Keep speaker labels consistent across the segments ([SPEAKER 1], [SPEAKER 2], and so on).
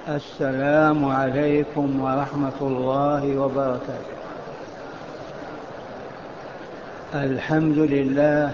[SPEAKER 1] السلام عليكم ورحمة الله وبركاته. الحمد لله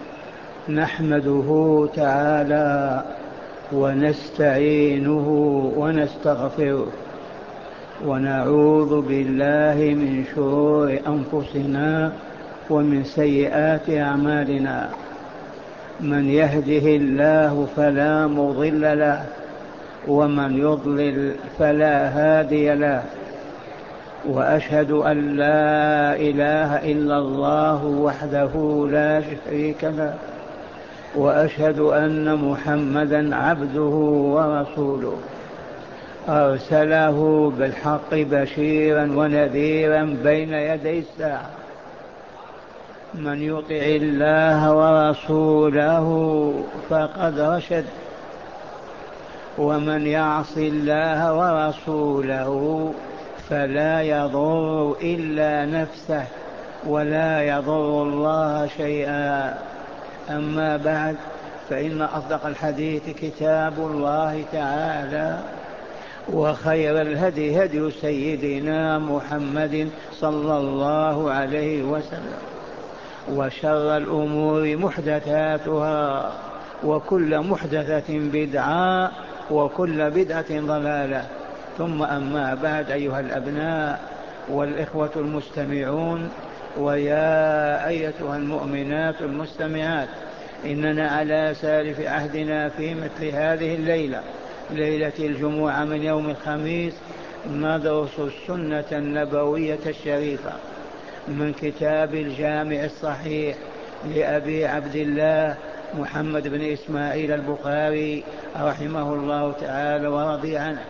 [SPEAKER 1] نحمده تعالى ونستعينه ونستغفره ونعوذ بالله من شرور أنفسنا ومن سيئات أعمالنا. من يهده الله فلا مضل له ومن يضلل فلا هادي له، وأشهد أن لا إله إلا الله وحده لا شريك له، وأشهد أن محمدا عبده ورسوله أرسله بالحق بشيرا ونذيرا بين يدي الساعة. من يطع الله ورسوله فقد رشد، ومن يعص الله ورسوله فلا يضر إلا نفسه ولا يضر الله شيئا. أما بعد، فإن أصدق الحديث كتاب الله تعالى، وخير الهدي هدي سيدنا محمد صلى الله عليه وسلم، وشر الأمور محدثاتها، وكل محدثة بدعة، وكل بدعة ضلالة. ثم أما بعد، أيها الأبناء والإخوة المستمعون، ويا أيتها المؤمنات المستمعات، إننا على سالف عهدنا في مثل هذه الليلة، ليلة الجمعة من يوم الخميس، ندرس السنة النبوية الشريفة من كتاب الجامع الصحيح لأبي عبد الله محمد بن إسماعيل البخاري رحمه الله تعالى ورضي عنه.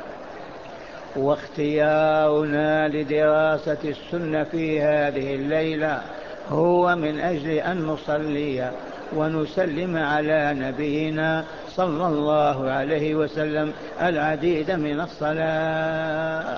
[SPEAKER 1] واختيارنا لدراسة السنة في هذه الليلة هو من أجل أن نصلي ونسلم على نبينا صلى الله عليه وسلم العديد من الصلاة.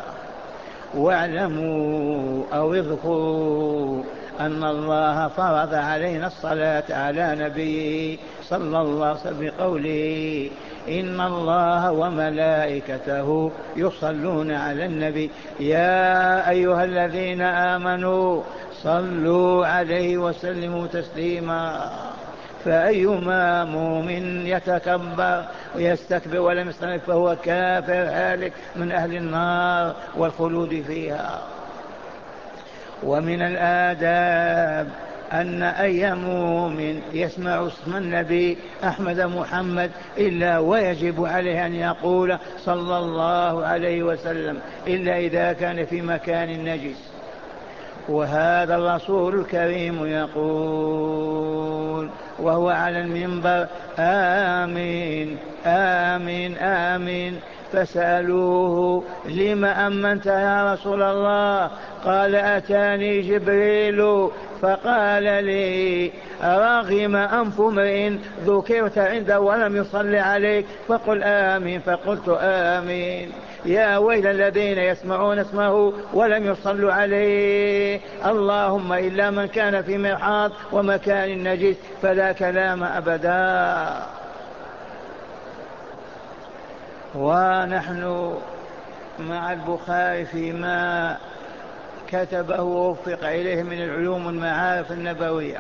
[SPEAKER 1] واعلموا أو اذكروا أن الله فرض علينا الصلاة على نبيه صلى الله عليه وسلم بقوله: إن الله وملائكته يصلون على النبي يا أيها الذين آمنوا صلوا عليه وسلموا تسليما. فأيما مؤمن يتكبر ويستكبر ولم يصلي فهو كافر هالك من أهل النار والخلود فيها. ومن الآداب أن أي مؤمن يسمع اسم النبي أحمد محمد إلا ويجب عليه أن يقول صلى الله عليه وسلم، إلا إذا كان في مكان نجس. وهذا الرسول الكريم يقول وهو على المنبر: آمين آمين آمين. فسألوه: لم أمنت يا رسول الله؟ قال: أتاني جبريل فقال لي: رغم أنف امرئ ذكرت عنده ولم يصلي عليك فقل آمين. فقلت آمين. يا ويل الذين يسمعون اسمه ولم يصلوا عليه. اللهم إلا من كان في مرحاض ومكان نجس فلا كلام أبدا. ونحن مع البخاري فيما كتبه ووفق إليه من العلوم والمعارف النبوية.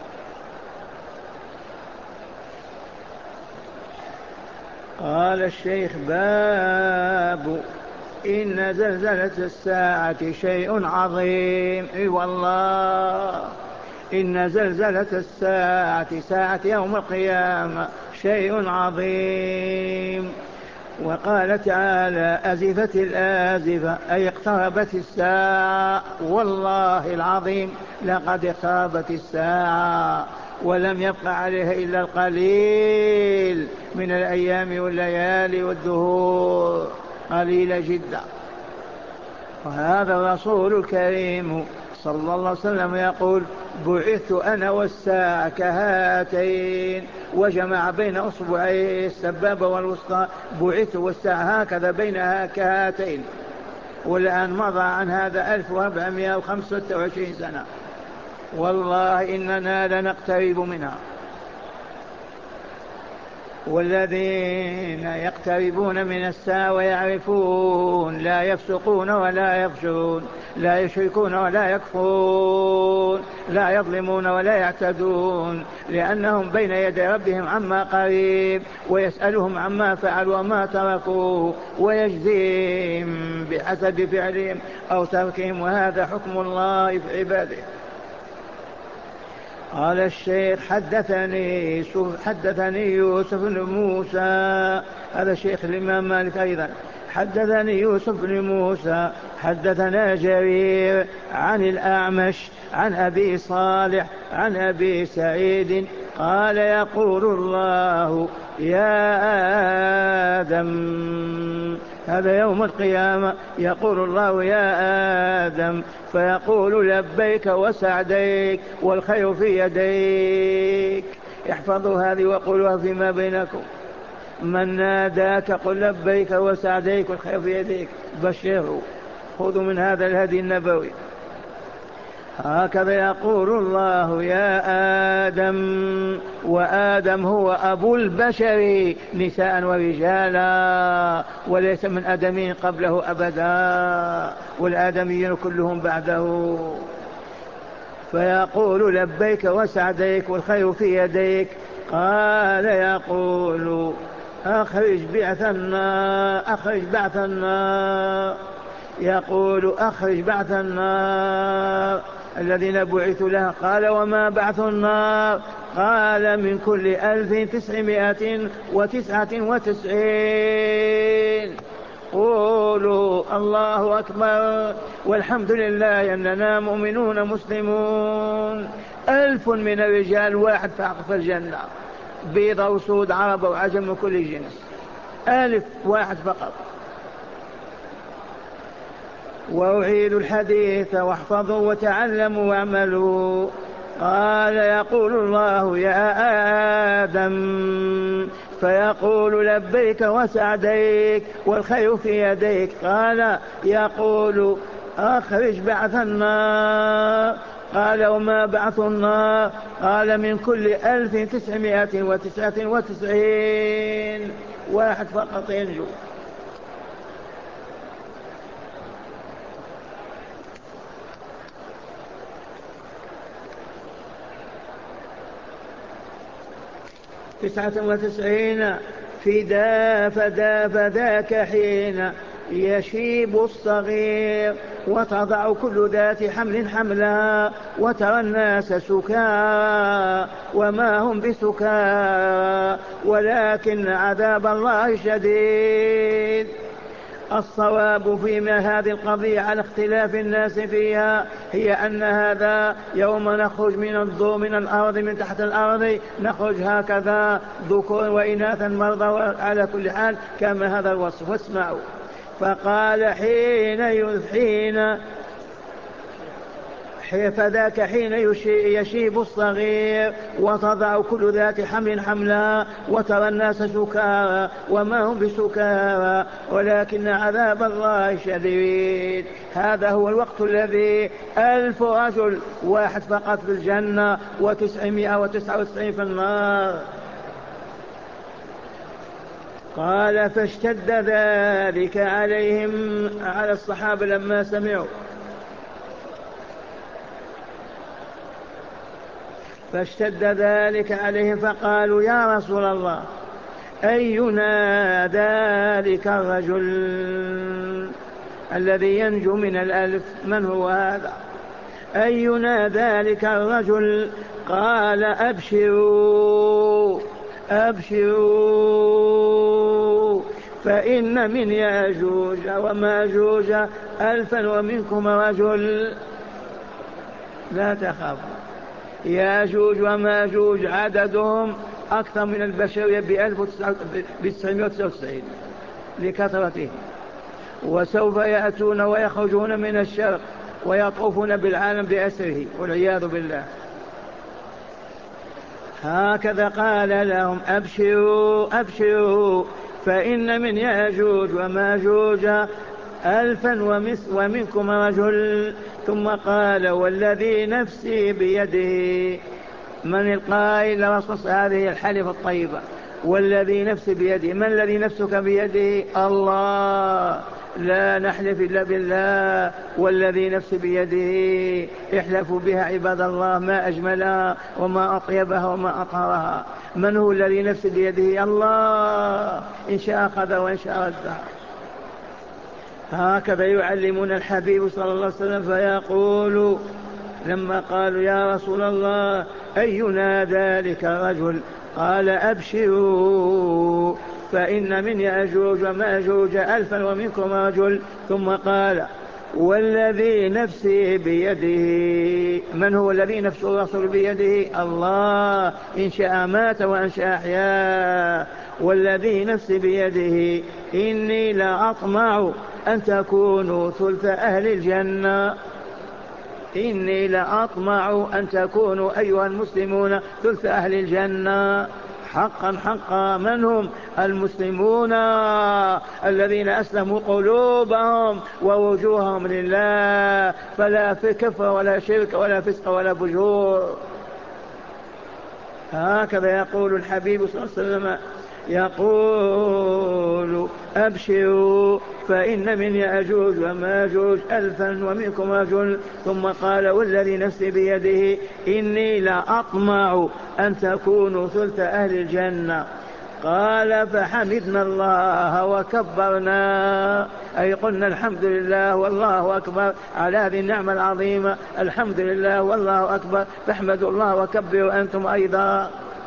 [SPEAKER 1] قال الشيخ: باب إن زلزلة الساعة شيء عظيم. اي والله، إن زلزلة الساعة، ساعة يوم القيامة، شيء عظيم. وقال تعالى: أزفت الآزفة، أي اقتربت الساعة. والله العظيم لقد اقتربت الساعة ولم يبق عليها إلا القليل من الأيام والليالي والدهور، قليلة جدا. وهذا الرسول الكريم صلى الله عليه وسلم يقول: بعثت أنا والساعة كهاتين، وجمع بين أصبعيه السبابة والوسطى، بعثت والساعة هكذا بينها كهاتين. والآن مضى عن هذا 1425 سنة. والله إننا لنقترب منها. والذين يقتربون من الساعة ويعرفون لا يفسقون ولا يفجرون لا يشركون ولا يكفرون لا يظلمون ولا يعتدون لأنهم بين يدي ربهم عما قريب ويسألهم عما فعلوا وما تركوا ويجزيهم بحسب فعلهم أو تركهم وهذا حكم الله في عباده. قال الشيخ حدثني يوسف بن موسى، هذا شيخ الإمام مالك أيضا، حدثني يوسف بن موسى حدثنا جرير عن الأعمش عن أبي صالح عن أبي سعيد قال يقول الله يا آدم، هذا يوم القيامة، يقول الله يا آدم فيقول لبيك وسعديك والخير في يديك. احفظوا هذه وقولوها فيما بينكم، من ناداك قل لبيك وسعديك والخير في يديك، بشره، خذوا من هذا الهدي النبوي. هكذا يقول الله يا آدم، وآدم هو أبو البشر نساء ورجالا، وليس من آدمين قبله أبدا، والآدميين كلهم بعده. فيقول لبيك وسعديك والخير في يديك. قال يقول أخرج بعث النار، يقول أخرج بعث النار الذين بعثوا لها. قال وما بعث النار؟ قال من كل 1999. قولوا الله أكبر والحمد لله أننا مؤمنون مسلمون. 1000 من الرجال واحد فقط في الجنة، بيض وسود عرب وعجم وكل جنس، 1000 واحد فقط. وأعيد الحديث واحفظوا وتعلموا واعملوا. قال يقول الله يا آدم فيقول لبيك وسعديك والخير في يديك. قال يقول أخرج بعث النار. قال وما بعث النار؟ قال من كل 1999 واحد فقط ينجو. فذاك حين يشيب الصغير وتضع كل ذات حمل حملها وترى الناس سكارى وما هم بسكارى ولكن عذاب الله شديد. الصواب فيما هذه القضية على اختلاف الناس فيها هي أن هذا يوم نخرج من الأرض، من تحت الأرض نخرج هكذا ذكور وإناثا مرضى على كل حال كما هذا الوصف. واسمعوا. فقال فذاك حين يشيب الصغير وتضع كل ذات حمل حملها وترى الناس سكارى وما هم بسكارى ولكن عذاب الله شديد. هذا هو الوقت الذي 1000 رجل واحد فقط في الجنة و999 في النار. قال فاشتد ذلك عليهم، على الصحابة لما سمعوا، فاشتد ذلك عليهم فقالوا يا رسول الله أينا ذلك الرجل الذي ينجو من 1000؟ من هو هذا؟ أينا ذلك الرجل؟ قال أبشروا فإن من ياجوج وماجوج 1000 ومنكم رجل. لا تخافوا، ياجوج وماجوج عددهم أكثر من البشرية ب999 لكثرتهم، وسوف يأتون ويخرجون من الشرق ويطوفون بالعالم بأسره والعياذ بالله. هكذا قال لهم أبشروا فإن من ياجوج وماجوج 1000 ومنكم رجل. ثم قال والذي نفسي بيده، من القائل رصص هذه الحلف الطيبة، والذي نفسي بيده. من الذي نفسك بيده؟ الله، لا نحلف إلا بالله. والذي نفسي بيده احلفوا بها عباد الله، ما أجملها وما أطيبها وما أطهرها. من هو الذي نفسي بيده؟ الله، إن شاء أخذ وإن شاء رد. هكذا يعلمنا الحبيب صلى الله عليه وسلم. فيقول لما قالوا يا رسول الله أينا ذلك الرجل؟ قال أبشروا فإن من يأجوج ومأجوج 1000 ومنكم رجل. ثم قال والذي نفسي بيده. من هو الذي نفس الرسول بيده؟ الله، إن شاء مات وإن شاء أحيا. والذي نفسي بيده إني لأطمع أن تكونوا ثلث أهل الجنة. إني لأطمع أن تكونوا أيها المسلمون ثلث أهل الجنة. حقا حقا. من هم؟ المسلمون الذين أسلموا قلوبهم ووجوههم لله، فلا في كفر ولا شرك ولا فسق ولا فجور. هكذا يقول الحبيب صلى الله عليه وسلم، يقول أبشروا فإن من يأجوج وماجوج 1000 ومنكم رجل. ثم قال والذي نفسي بيده إني لأطمع أن تكونوا ثلث أهل الجنة. قال فحمدنا الله وكبرنا، أي قلنا الحمد لله والله أكبر على هذه النعمة العظيمة. الحمد لله والله أكبر، فاحمدوا الله وكبروا أنتم أيضا.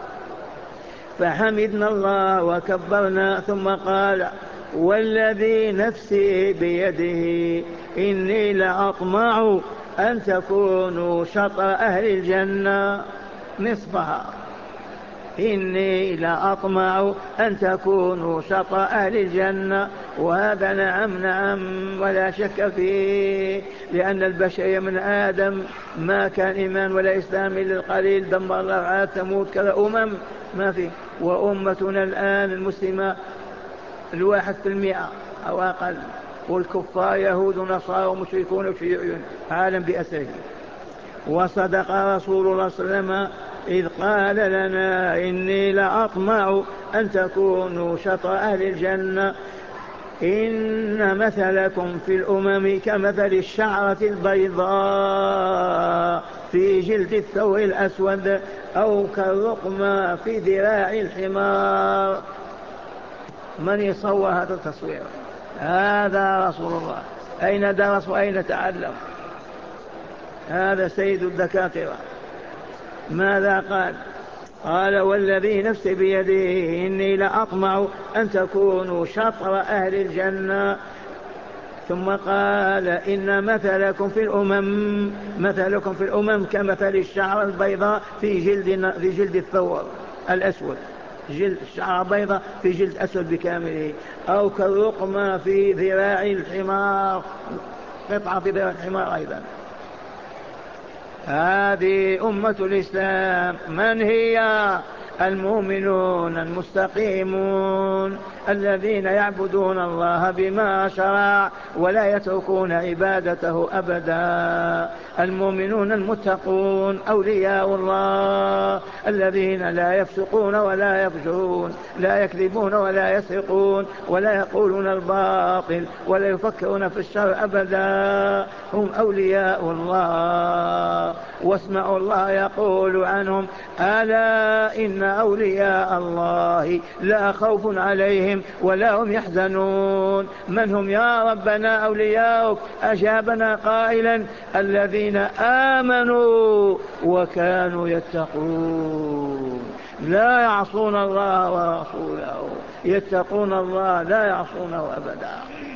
[SPEAKER 1] فحمدنا الله وكبرنا. ثم قال والذي نفسي بيده إني لأطمع أن تكونوا شطر أهل الجنة نصفها. إني لأطمع أن تكونوا شطر أهل الجنة. وهذا نعم نعم ولا شك فيه، لأن البشرية من آدم ما كان إيمان ولا إسلام إلا القليل. دمر الله عاد ثمود كذا ما في. وأمتنا الآن المسلمة 1% أو أقل، والكفار يهود ونصارى ومشركون وشيوعيون، عالم بأسره. وصدق رسول الله صلى الله عليه وسلم إذ قال لنا إني لأطمع أن تكونوا شطر أهل الجنة. إن مثلكم في الأمم كمثل الشعرة البيضاء في جلد الثور الأسود أو كالرقمة في ذراع الحمار. من يصور هذا التصوير؟ هذا رسول الله. أين درس وأين تعلم؟ هذا سيد الدكاترة. ماذا قال؟ قال والذي نفسي بيده إني لأطمع أن تكونوا شطر أهل الجنة. ثم قال إن مثلكم في الأمم كمثل الشعر البيضاء في جلد الثور الأسود. جلد الشعر بيضاء في جلد أسود بكامله، أو كالرقمة في ذراع الحمار، قطعة في ذراع الحمار أيضا. هذه أمة الإسلام. من هي؟ المؤمنون المستقيمون الذين يعبدون الله بما شرع ولا يتركون عبادته أبدا. المؤمنون المتقون أولياء الله الذين لا يفسقون ولا يفجرون، لا يكذبون ولا يسرقون ولا يقولون الباطل ولا يفكرون في الشر أبدا. هم أولياء الله. واسمعوا الله يقول عنهم ألا إن أولياء الله لا خوف عليهم ولا هم يحزنون. من هم يا ربنا أولياؤك؟ أجابنا قائلا الذين آمنوا وكانوا يتقون لا يعصون الله ورسوله، يتقون الله لا يعصونه أبدا.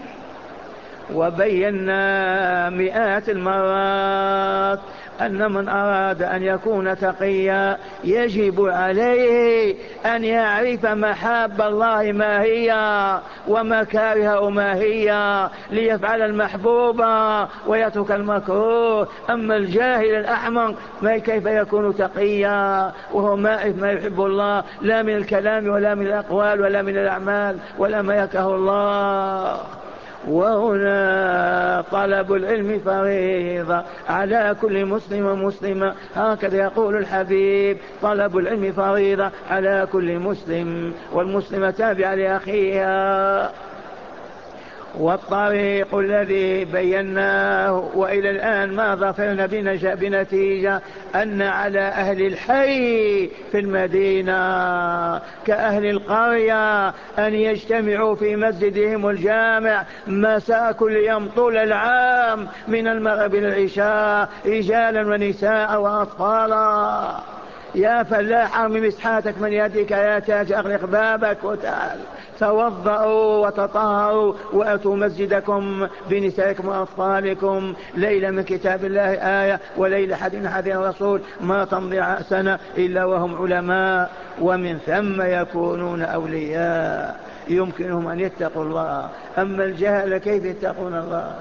[SPEAKER 1] وبينا مئات المرات أن من أراد أن يكون تقيا يجب عليه أن يعرف محاب الله ما هي ومكارهه ما هي ليفعل المحبوب ويترك المكروه. أما الجاهل الأحمق كيف يكون تقيا وهو ما يحب الله، لا من الكلام ولا من الأقوال ولا من الأعمال ولا ما يكره الله. وهنا طلب العلم فريضة على كل مسلم ومسلمة، هكذا يقول الحبيب: طلب العلم فريضة على كل مسلم، والمسلمة تابعة لأخيها. والطريق الذي بيناه وإلى الآن ما ظفرنا بنتيجة أن على أهل الحي في المدينة كأهل القرية أن يجتمعوا في مسجدهم الجامع مساء كل يوم طول العام من المغرب إلى العشاء، رجالا ونساء وأطفالا. يا فلاح ارمي مسحاتك من يدك، يا تاج اغلق بابك وتعال. توضؤوا وتطهروا واتوا مسجدكم بنسائكم واطفالكم. ليلة من كتاب الله آية، وليلة حديث الرسول، ما تمضي سنة الا وهم علماء، ومن ثم يكونون اولياء، يمكنهم ان يتقوا الله. اما الجهل كيف يتقون الله؟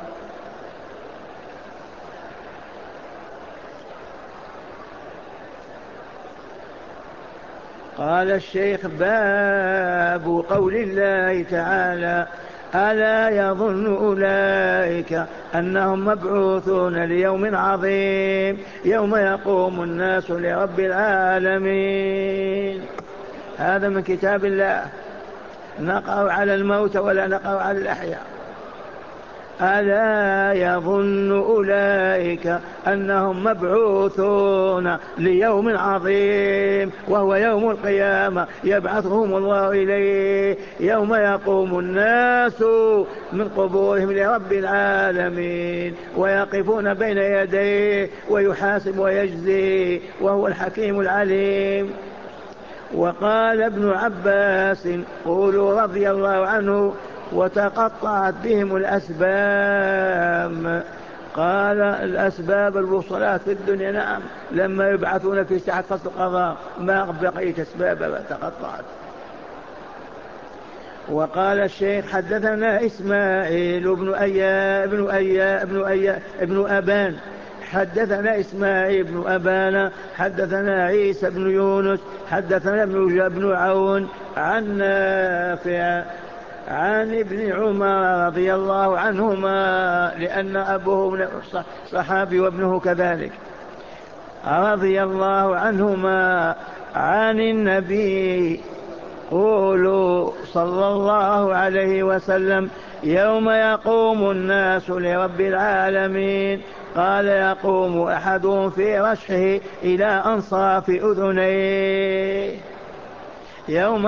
[SPEAKER 1] قال الشيخ: باب قول الله تعالى: ألا يظن أولئك أنهم مبعوثون ليوم عظيم يوم يقوم الناس لرب العالمين. هذا من كتاب الله. نقرأ على الموت ولا نقرأ على الأحياء؟ ألا يظن أولئك أنهم مبعوثون ليوم عظيم وهو يوم القيامة يبعثهم الله إليه، يوم يقوم الناس من قبورهم لرب العالمين ويقفون بين يديه ويحاسب ويجزي وهو الحكيم العليم. وقال ابن عباس قولوا رضي الله عنه: وتقطعت بهم الأسباب. قال: الأسباب الوصلات في الدنيا، نعم، لما يبعثون في ساعة فصل القضاء ما بقيت أسباب تقطعت. وقال الشيخ: حدثنا إسماعيل بن أبان حدثنا إسماعيل بن أبان حدثنا عيسى بن يونس حدثنا ابن عون عن نافع عن ابن عمر رضي الله عنهما، لأن أبوه صحابي وابنه كذلك، رضي الله عنهما عن النبي قولوا صلى الله عليه وسلم: يوم يقوم الناس لرب العالمين، قال: يقوم أحدهم في رشحه إلى أنصاف أذنيه. يوم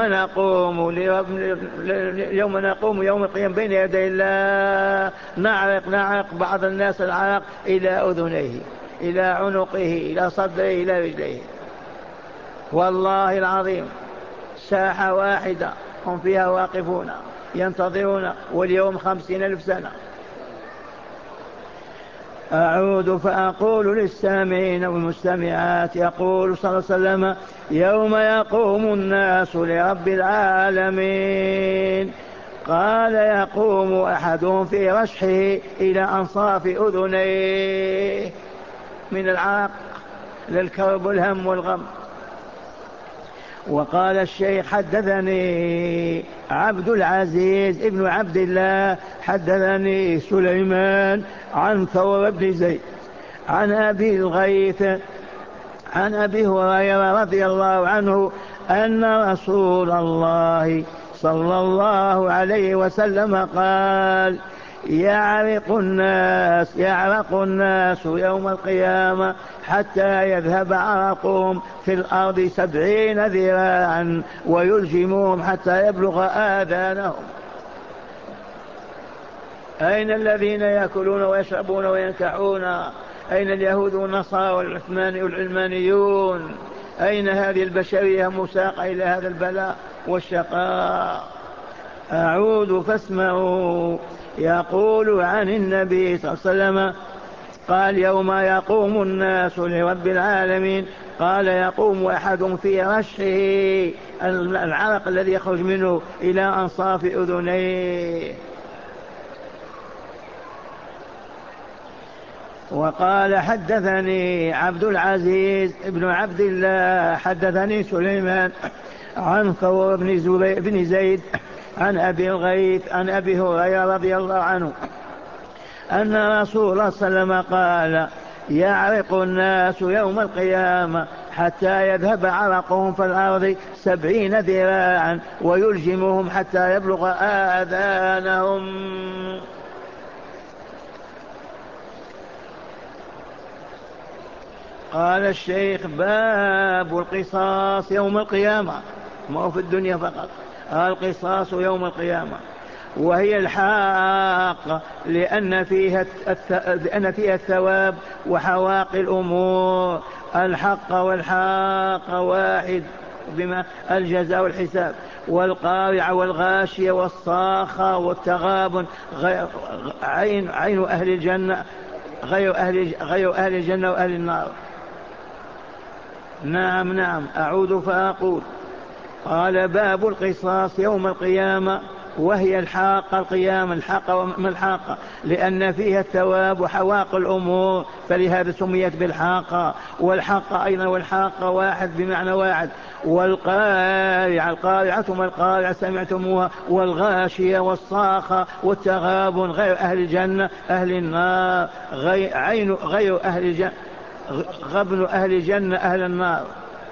[SPEAKER 1] نقوم يوم القيامة بين يدي الله، نعرق بعض الناس العرق إلى أذنيه، إلى عنقه، إلى صدره، إلى رجليه. والله العظيم ساحة واحدة هم فيها واقفون ينتظرون، واليوم 50,000 سنة. أعود فأقول للسامعين والمستمعات: يقول صلى الله عليه وسلم: يوم يقوم الناس لرب العالمين، قال: يقوم أحدهم في رشحه إلى أنصاف أذنيه، من العرق للكرب والهم والغم. وقال الشيخ: حدثني عبد العزيز ابن عبد الله حدثني سليمان عن ثور بن زيد عن أبي الغيث عن أبي هريرة رضي الله عنه أن رسول الله صلى الله عليه وسلم قال: يعرق الناس يوم القيامة حتى يذهب عرقهم في الأرض 70 ذراعا ويلجمهم حتى يبلغ آذانهم. أين الذين يأكلون ويشربون وينكحون؟ أين اليهود والنصارى والعلمانيون؟ أين هذه البشرية مساقة إلى هذا البلاء والشقاء؟ أعود فاسمعوا. يقول عن النبي صلى الله عليه وسلم قال: يوم يقوم الناس لرب العالمين، قال: يقوم أحد في رشحه، العرق الذي يخرج منه، إلى أنصاف أذنيه. وقال: حدثني عبد العزيز ابن عبد الله حدثني سليمان عن ثور بن زيد عن أبي الغيث عن أبي هريرة رضي الله عنه أن رسول الله صلى الله عليه وسلم قال يعرق الناس يوم القيامة حتى يذهب عرقهم في الأرض 70 ذراعا ويلجمهم حتى يبلغ آذانهم. قال الشيخ باب القصاص يوم القيامة، ما هو في الدنيا فقط، القصاص يوم القيامة، وهي الحاق لأن فيها الثواب وحواقي الأمور. الحق والحاق واحد بما الجزاء والحساب. والقارعة والغاشية والصاخة والتغابن عين أهل الجنة غير أهل الجنة وأهل النار. نعم أعود فأقول. قال باب القصاص يوم القيامة وهي الحاقة القيامة. الحاقة ما الحاقة؟ لأن فيها الثواب وحواق الأمور فلهذا سميت بالحاقة. والحاقة أيضا والحاقة واحد بمعنى واحد. والقارعة القارعة ما القارعة سمعتموها. والغاشية والصاخة والتغابن غير أهل الجنة أهل النار غير أهل الجنة غبن أهل الجنة أهل النار.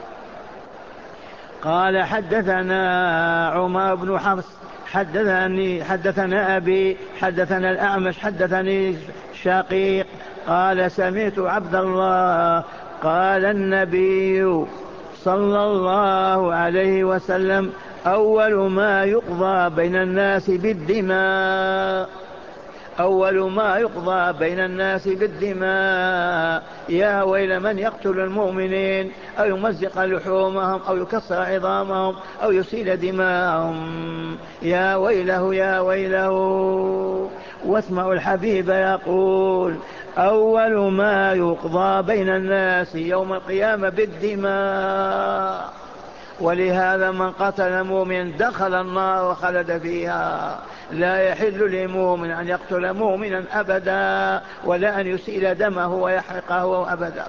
[SPEAKER 1] قال حدثنا عمر بن حفص حدثنا أبي حدثنا الأعمش حدثني شقيق قال سمعت عبد الله قال النبي صلى الله عليه وسلم أول ما يقضى بين الناس بالدماء. أول ما يقضى بين الناس بالدماء. يا ويل من يقتل المؤمنين أو يمزق لحومهم أو يكسر عظامهم أو يسيل دماءهم. يا ويله يا ويله. واسمعوا الحبيب يقول أول ما يقضى بين الناس يوم القيامة بالدماء. ولهذا من قتل مؤمن دخل النار وخلد فيها. لا يحل لمؤمن أن يقتل مؤمنا أبدا ولا أن يسيل دمه ويحرقه أبدا.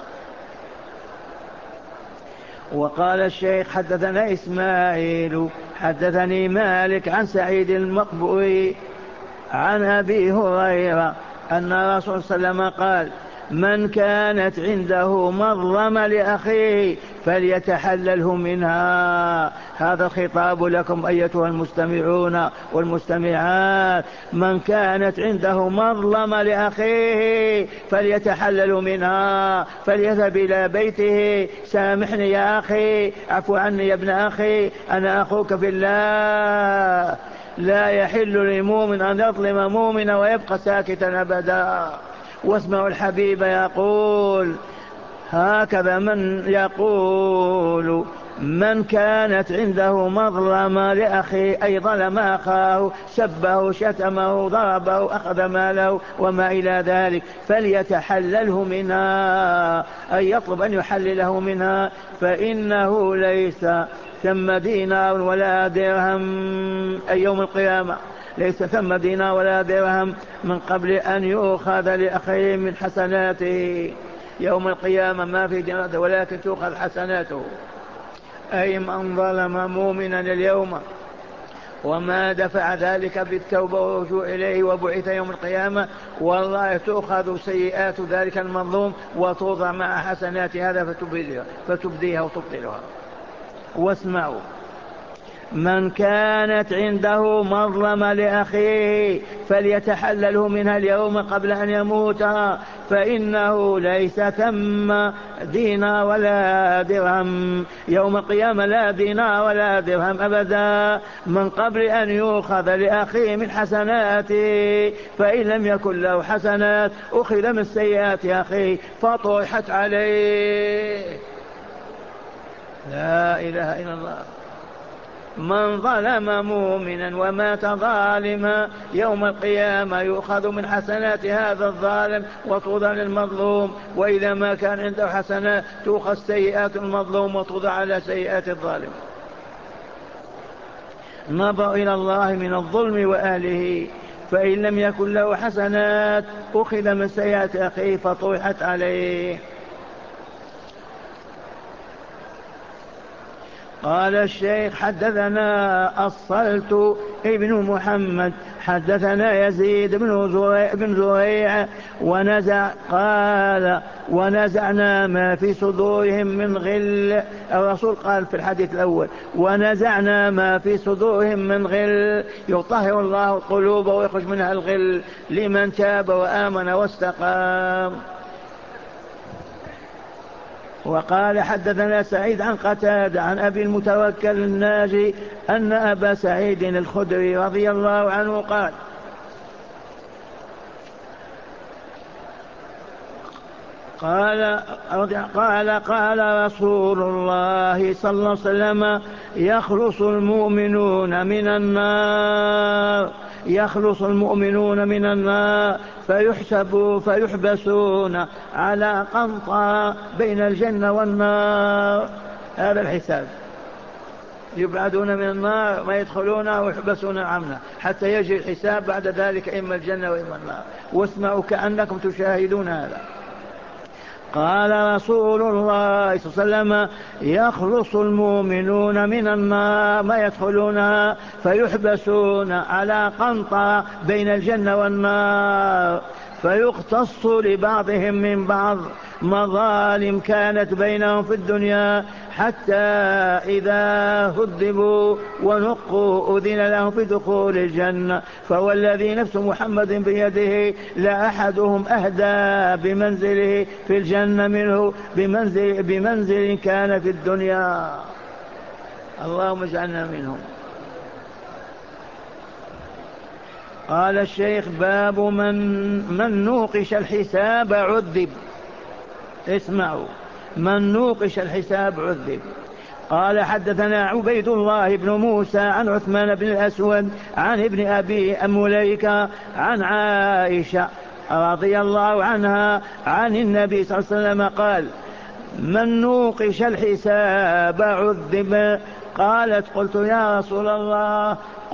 [SPEAKER 1] وقال الشيخ حدثنا إسماعيل حدثني مالك عن سعيد المقبوري عن أبي هريرة أن الرسول صلى الله عليه وسلم قال من كانت عنده مظلمة لأخيه فليتحلله منها. هذا خطاب لكم أيتها المستمعون والمستمعات. من كانت عنده مظلمة لأخيه فليتحلل منها. فليذهب إلى بيته سامحني يا أخي عفو عني يا ابن أخي أنا أخوك في الله. لا يحل لمؤمن أن يظلم مؤمنا ويبقى ساكتا أبدا. واسمعوا الحبيب يقول هكذا من يقول من كانت عنده مظلمة لأخيه أي ظلم أخاه سبه شتمه ضربه أخذ ماله وما إلى ذلك فليتحلله منها أي يطلب أن يحلله منها. فإنه ليس ثم دينار ولا درهم أي يوم القيامة ليس ثم دينار ولا درهم من قبل أن يؤخذ لأخيه من حسناته. يوم القيامة ما في دينار ولكن تؤخذ حسناته. أي من ظلم مؤمنا اليوم وما دفع ذلك بالتوبة والرجوع إليه وبعث يوم القيامة والله تؤخذ سيئات ذلك المظلوم وتوضع مع حسنات هذا فتبديها وتبطلها. واسمعوا من كانت عنده مظلمة لأخيه فليتحلله منها اليوم قبل أن يموت فإنه ليس ثم دينار ولا درهم يوم القيامة لا دينار ولا درهم أبدا من قبل أن يؤخذ لأخيه من حسناته. فإن لم يكن له حسنات أخذ من سيئات أخيه فطرحت عليه. لا إله إلا الله. من ظلم مؤمنا ومات ظالما يوم القيامة يؤخذ من حسنات هذا الظالم وتوضع للمظلوم. وإذا ما كان عنده حسنات تؤخذ سيئات المظلوم وتوضع على سيئات الظالم. نظر إلى الله من الظلم وأهله. فإن لم يكن له حسنات أخذ من سيئات أخيه فطرحت عليه. قال الشيخ حدثنا الصلت ابن محمد حدثنا يزيد بن زريع قال ونزعنا ما في صدورهم من غل. الرسول قال في الحديث الأول ونزعنا ما في صدورهم من غل، يطهر الله القلوب ويخرج منها الغل لمن تاب وآمن واستقام. وقال حدثنا سعيد عن قتادة عن أبي المتوكل الناجي أن أبا سعيد الخدري رضي الله عنه قال رسول الله صلى الله عليه وسلم يخلص المؤمنون من النار فيحبسون على قنطرة بين الجنة والنار. هذا الحساب، يبعدون من النار ما يدخلونها ويحبسون عنها حتى يجري الحساب بعد ذلك إما الجنة وإما النار. واسمعوا كأنكم تشاهدون هذا. قال رسول الله صلى الله عليه وسلم يخلص المؤمنون من النار ما يدخلونها فيحبسون على قنطرة بين الجنة والنار فيقتص لبعضهم من بعض مظالم كانت بينهم في الدنيا حتى إذا هذبوا ونقوا أذن لهم في دخول الجنة. فوالذي نفس محمد بيده لأحدهم أهدى بمنزله في الجنة منه بمنزل كان في الدنيا. اللهم اجعلنا منهم. قال الشيخ باب من نوقش الحساب عذب. اسمعوا، من نوقش الحساب عذب. قال حدثنا عبيد الله بن موسى عن عثمان بن الأسود عن ابن أبي مليكة عن عائشة رضي الله عنها عن النبي صلى الله عليه وسلم قال من نوقش الحساب عذب. قالت قلت يا رسول الله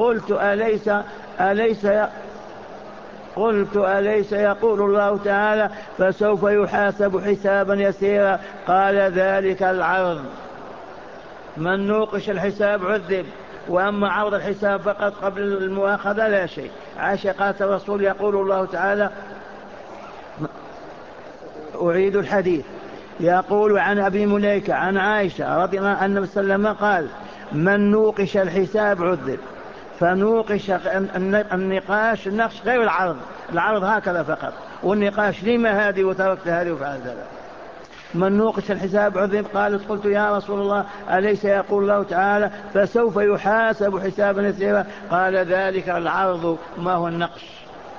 [SPEAKER 1] أليس يقول الله تعالى فسوف يحاسب حسابا يسيرا؟ قال ذلك العرض. من نوقش الحساب عذب، وأما عرض الحساب فقط قبل المؤاخذة لا شيء. عائشة قالت الرسول يقول الله تعالى، أعيد الحديث، يقول عن أبي مليكة عن عائشة رضي الله عنها النبي صلى الله عليه وسلم قال من نوقش الحساب عذب. فنوقش النقاش غير العرض هكذا فقط، والنقاش لما هذه وتركت هذه وفعلت هذا. من نوقش الحساب عذب. قالت قلت يا رسول الله أليس يقول الله تعالى فسوف يحاسب حسابا يسيرا؟ قال ذلك العرض. ما هو النقش؟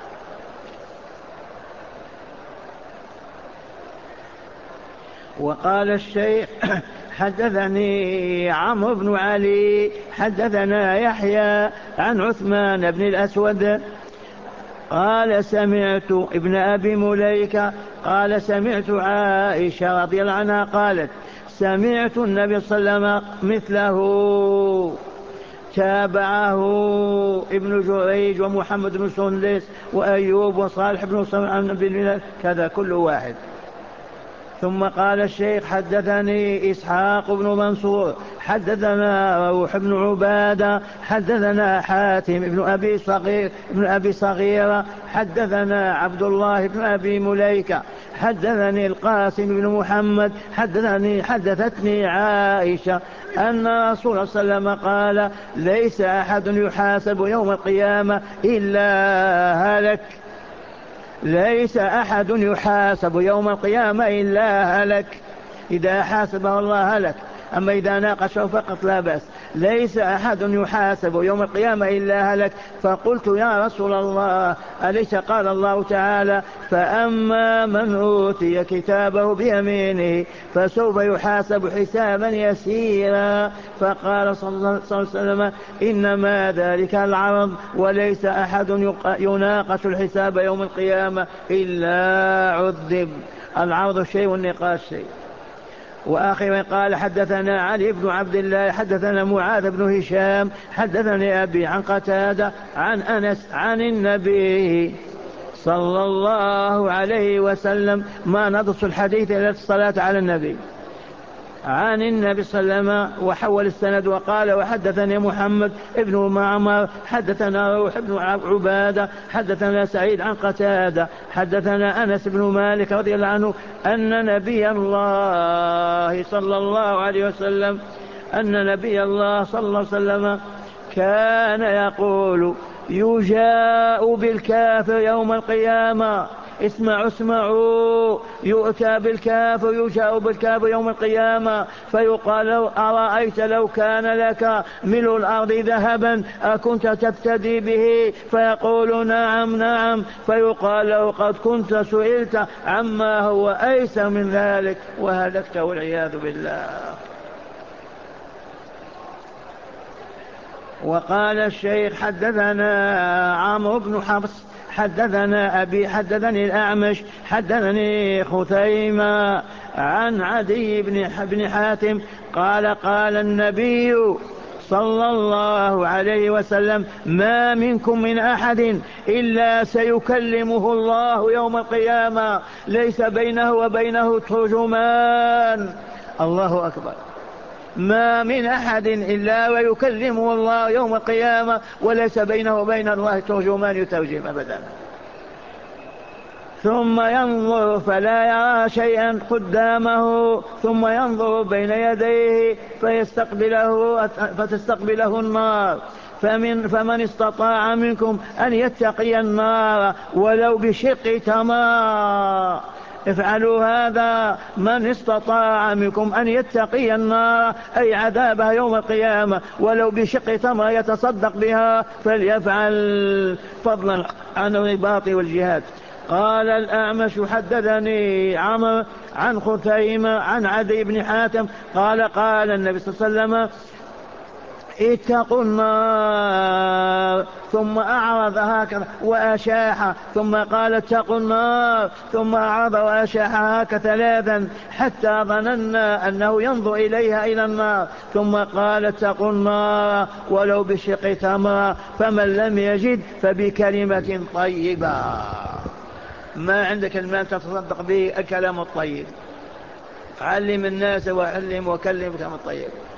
[SPEAKER 1] وقال الشيخ حدثني عمرو بن علي حدثنا يحيى عن عثمان بن الأسود قال سمعت ابن أبي مليكة قال سمعت عائشة رضي الله عنها قالت سمعت النبي صلى الله عليه وسلم مثله. تابعه ابن جريج ومحمد بن سندس وأيوب وصالح بن صمعان بن كذا كل واحد. ثم قال الشيخ حدثني إسحاق بن منصور حدثنا روح بن عبادة حدثنا حاتم بن أبي صغير حدثنا عبد الله بن أبي مليكة حدثني القاسم بن محمد حدثتني عائشة أن رسول الله صلى الله عليه وسلم قال ليس أحد يحاسب يوم القيامة إلا هلك. ليس أحد يحاسب يوم القيامة إلا هلك. إذا حاسبه الله هلك، أما إذا ناقشه فقط لا بأس. ليس أحد يحاسب يوم القيامة إلا هلك. فقلت يا رسول الله أليس قال الله تعالى فأما من أوتي كتابه بيمينه فسوف يحاسب حسابا يسيرا؟ فقال صلى الله عليه وسلم إنما ذلك العرض، وليس أحد يناقش الحساب يوم القيامة إلا عذب. العرض شيء والنقاش شيء. وآخر قال حدثنا علي بن عبد الله حدثنا معاذ بن هشام حدثني أبي عن قتادة عن أنس عن النبي صلى الله عليه وسلم. ما نضص الحديث إلا الصلاة على النبي. عن النبي صلى الله عليه وسلم. وحول السند وقال وحدثني محمد ابن معمر حدثنا روح بن عبادة حدثنا سعيد عن قتادة حدثنا أنس بن مالك رضي الله عنه أن نبي الله صلى الله عليه وسلم كان يقول يجاء بالكافر يوم القيامة. اسمعوا يؤتى بالكافر يجاء بالكافر يوم القيامة فيقال له أرأيت لو كان لك ملء الأرض ذهبا أكنت تفتدي به؟ فيقول نعم. فيقال له قد كنت سئلت عما هو أيسر من ذلك وهلكت والعياذ بالله. وقال الشيخ حدثنا عمرو بن حفص حدثنا أبي حدثني الأعمش حدثني خثيمة عن عدي بن حاتم قال قال النبي صلى الله عليه وسلم ما منكم من أحد إلا سيكلمه الله يوم القيامة ليس بينه وبينه ترجمان. الله أكبر. ما من أحد إلا ويكلمه الله يوم القيامة وليس بينه وبين الله ترجمان يترجم أبدا. ثم ينظر فلا يرى شيئا قدامه ثم ينظر بين يديه فتستقبله النار. فمن استطاع منكم أن يتقي النار ولو بشق تمر. افعلوا هذا. من استطاع منكم أن يتقي النار أي عذابها يوم القيامة ولو بشق تمر يتصدق بها فليفعل فضلا عن الرباط والجهاد. قال الأعمش حدثني عمرو عن خثيمة عن عدي بن حاتم قال قال النبي صلى الله عليه وسلم اتقوا النار ثم أعرض هكذا وأشاح ثم قال اتقوا النار ثم أعرض وأشاح هكذا ثلاثا حتى ظننا أنه ينظر إليها إلى النار ثم قال اتقوا النار ولو بشق تمرة فمن لم يجد فبكلمة طيبة. ما عندك المال تتصدق به الكلام الطيب. علم الناس وعلم وكلم كلام الطيب.